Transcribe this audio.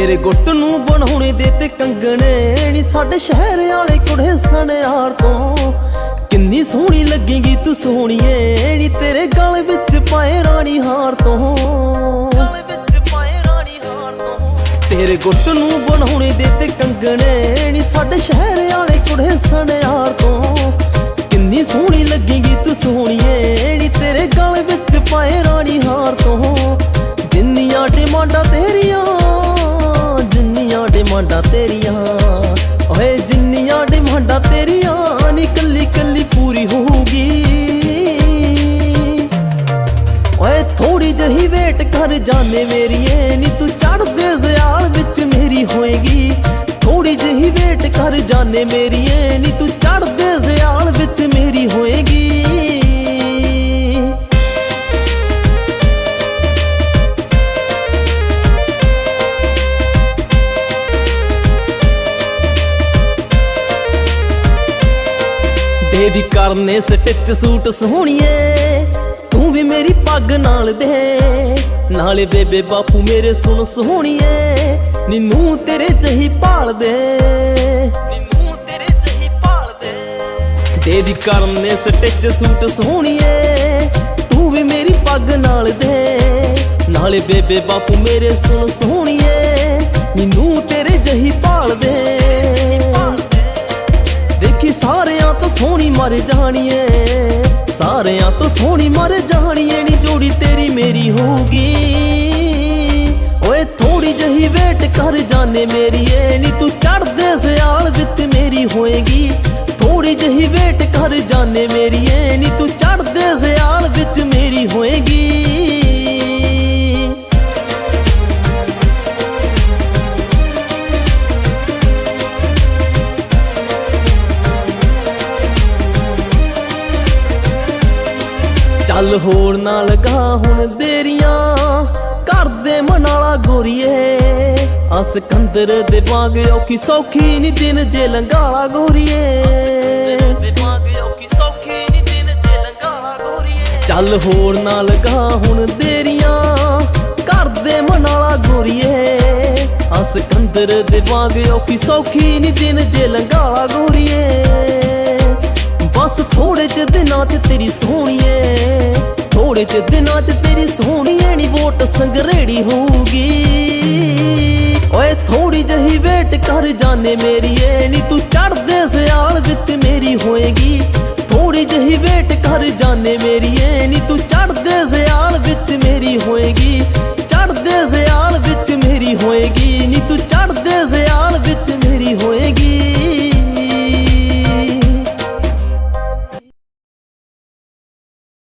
तेरे गुट नूं बनाउणे दे ते कंगणे नी साडे शहर वाले कुड़े सनियार तो किन्नी सोहनी लगेगी तू सोहणीए नी तेरे गल विच पाए रानी हार तो तेरे गुट नूं बनाउणे दे ते कंगणे नी साडे शहर वाले कुड़े सनियार तो किन्नी सोहनी लगेगी तू सोहणीए नी तेरे गल विच पाए रानी हार तो जिन्नियां डिमांडां तेरियां डिमांडां तेरियां ओए जिन्नियां डिमांडां तेरियां नी कल्ली कल्ली पूरी होगी। ओए थोड़ी जही वेट कर जाने मेरिए नी तू चढ़दे ज़याल विच मेरी होएगी। थोड़ी जही वेट कर जाने मेरिए नी तू चढ़दे ज़याल विच मेरी होएगी। तेरी करने स्टिच सूट सोहणीए तू भी मेरी पग नाल दे नाले बेबे बापू मेरे सुन सोहणीए नीनू तेरे जही भाल दे तेरी करने स्टिच सूट सोहणीए तू भी मेरी पग नाल दे नाले बेबे बापू मेरे सुन सोहणीए नीनू तेरे जही भाल दे। देखी सारियां तो सोहनी मर जाणीए सारियां तो सोहनी मर जाणीए नी जोड़ी तेरी मेरी होगी। ओए थोड़ी जही वेट कर जाने मेरिए नी तू चढ़दे ज़याल विच मेरी होएगी। थोड़ी जही वेट कर जाने मेरिए नी तू चढ़दे ज़याल विच मेरी होएगी। चल होर ना लगा हुण देरियां कर दे मनाला गोरीए अस कंदर दे वांग औखी सौखी नी दिन जे लंगाला गोरीए। चल होर ना लगा हुण देरियां कर दे मनाला गोरीए अस कंदर दे वांग औखी सौखी नी दिन जे लंगाला गोरीए। बस थोड़े च दिनां च तेरी सोहणीए थोड़े च दिनां च तेरी सोहणीए नी वोट संगरेड़ी होगी। ओए थोड़ी जही वेट कर जाने मेरिए नी तू चढ़दे ज़याल विच मेरी होएगी। थोड़ी जही वेट कर जाने मेरिए नी तू चढ़दे ज़याल विच मेरी होएगी।